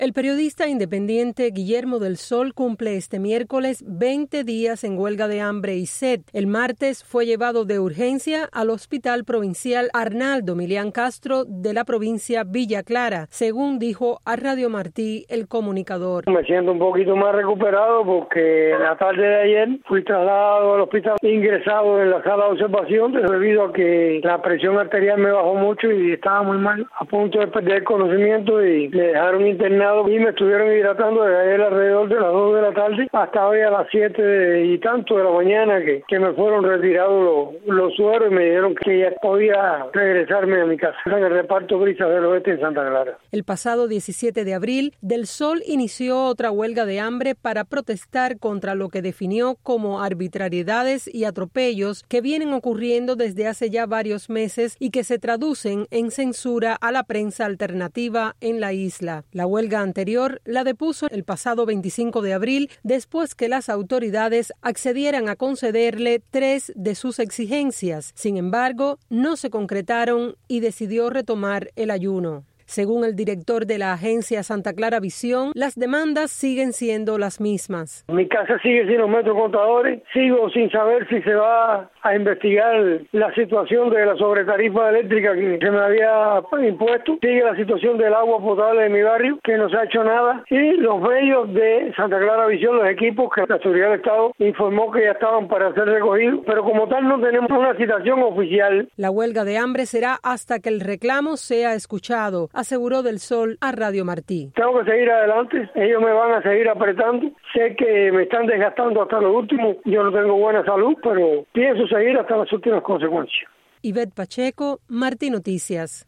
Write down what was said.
El periodista independiente Guillermo del Sol cumple este miércoles 20 días en huelga de hambre y sed. El martes fue llevado de urgencia al Hospital Provincial Arnaldo Milián Castro de la provincia Villa Clara, según dijo a Radio Martí el comunicador. Me siento un poquito más recuperado porque en la tarde de ayer fui trasladado al hospital, ingresado en la sala de observación debido a que la presión arterial me bajó mucho y estaba muy mal, a punto de perder conocimiento y me dejaron internado. Y me estuvieron hidratando desde ayer alrededor de las 2 de la tarde hasta hoy a las 7 y tanto de la mañana que me fueron retirados los sueros y me dijeron que ya podía regresarme a mi casa en el reparto Brisas del Oeste en Santa Clara. El pasado 17 de abril, Del Sol inició otra huelga de hambre para protestar contra lo que definió como arbitrariedades y atropellos que vienen ocurriendo desde hace ya varios meses y que se traducen en censura a la prensa alternativa en la isla. La huelga anterior la depuso el pasado 25 de abril después que las autoridades accedieran a concederle 3 de sus exigencias. Sin embargo, no se concretaron y decidió retomar el ayuno. Según el director de la agencia Santa Clara Visión, las demandas siguen siendo las mismas. Mi casa sigue sin los metros contadores, sigo sin saber si se va a investigar la situación de la sobretarifa eléctrica que se me había impuesto, sigue la situación del agua potable de mi barrio, que no se ha hecho nada, y los medios de Santa Clara Visión, los equipos que la seguridad del Estado informó que ya estaban para ser recogidos, pero como tal no tenemos una citación oficial. La huelga de hambre será hasta que el reclamo sea escuchado, aseguró Del Sol a Radio Martí. Tengo que seguir adelante, ellos me van a seguir apretando, sé que me están desgastando hasta lo último, yo no tengo buena salud, pero pienso seguir hasta las últimas consecuencias. Ivette Pacheco, Martí Noticias.